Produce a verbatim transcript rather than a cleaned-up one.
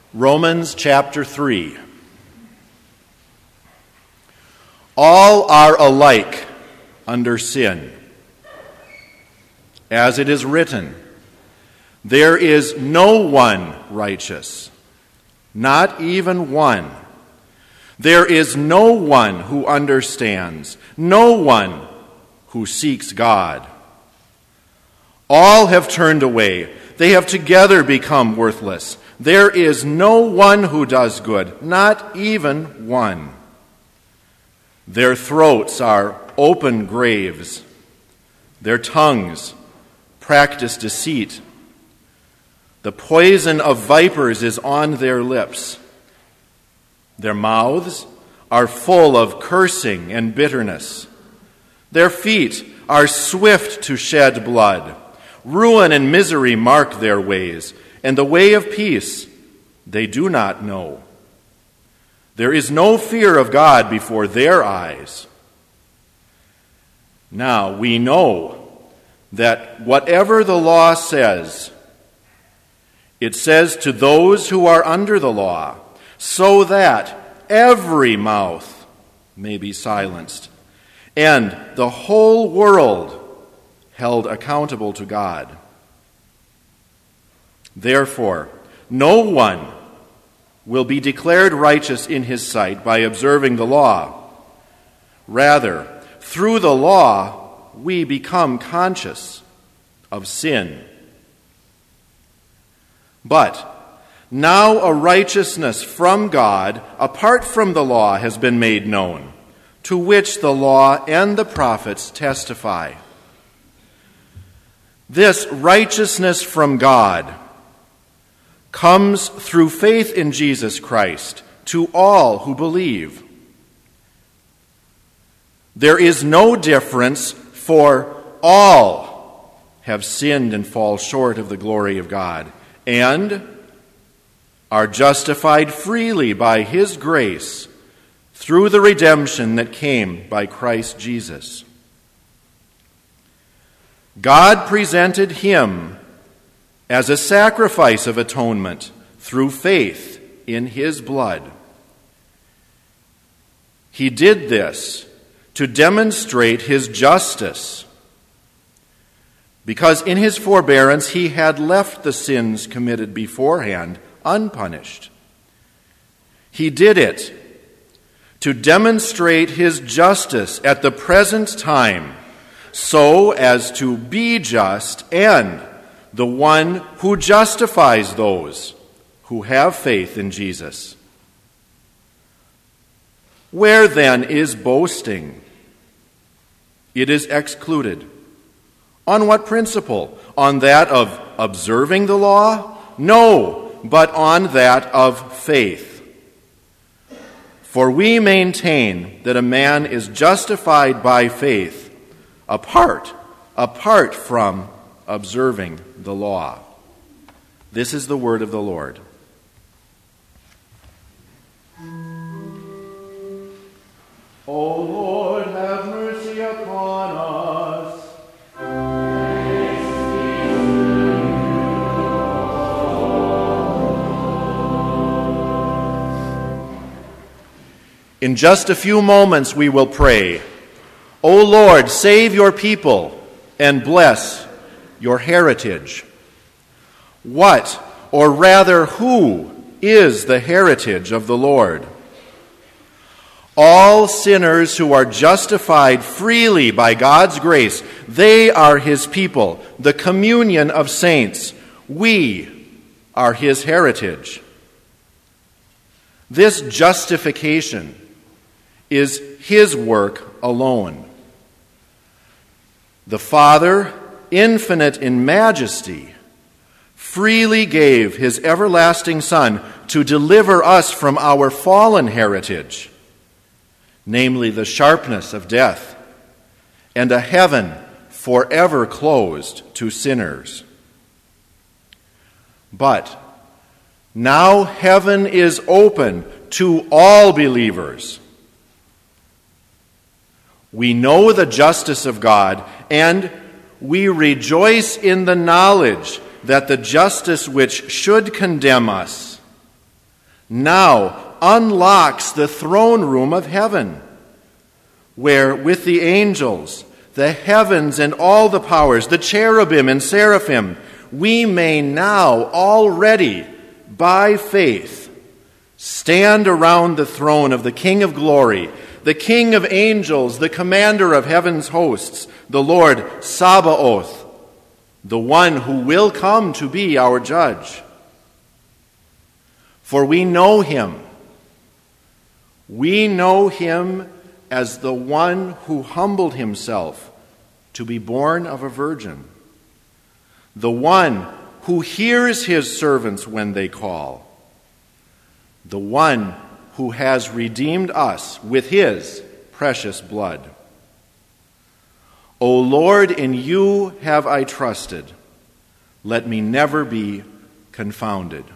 Romans chapter three. All are alike under sin. As it is written, there is no one righteous, not even one. There is no one who understands, no one who seeks God. All have turned away. They have together become worthless. There is no one who does good, not even one. Their throats are open graves. Their tongues practice deceit. The poison of vipers is on their lips. Their mouths are full of cursing and bitterness. Their feet are swift to shed blood. Ruin and misery mark their ways, and the way of peace they do not know. There is no fear of God before their eyes. Now we know that whatever the law says, it says to those who are under the law, so that every mouth may be silenced, and the whole world held accountable to God. Therefore, no one will be declared righteous in his sight by observing the law. Rather, through the law, we become conscious of sin. But now a righteousness from God, apart from the law, has been made known, to which the law and the prophets testify. This righteousness from God comes through faith in Jesus Christ to all who believe. There is no difference, for all have sinned and fall short of the glory of God, and are justified freely by His grace through the redemption that came by Christ Jesus. God presented Him as a sacrifice of atonement through faith in His blood. He did this to demonstrate His justice, because in His forbearance He had left the sins committed beforehand unpunished. He did it to demonstrate His justice at the present time, so as to be just and the one who justifies those who have faith in Jesus. Where then is boasting? It is excluded. On what principle? On that of observing the law? No, but on that of faith. For we maintain that a man is justified by faith apart, apart from observing the law. This is the word of the Lord. O Lord, have mercy upon us. In just a few moments we will pray, O Lord, save your people and bless your heritage. What, or rather who, is the heritage of the Lord? All sinners who are justified freely by God's grace, they are His people, the communion of saints. We are His heritage. This justification is His work alone. The Father, infinite in majesty, freely gave His everlasting Son to deliver us from our fallen heritage, namely the sharpness of death, and a heaven forever closed to sinners. But now heaven is open to all believers. We know the justice of God, and we rejoice in the knowledge that the justice which should condemn us now unlocks the throne room of heaven, where with the angels, the heavens and all the powers, the cherubim and seraphim, we may now already, by faith, stand around the throne of the King of glory, the King of angels, the commander of heaven's hosts, the Lord Sabaoth, the one who will come to be our judge. For we know him. We know him as the one who humbled himself to be born of a virgin, the one who hears his servants when they call, the one who has redeemed us with his precious blood. O Lord, in you have I trusted. Let me never be confounded.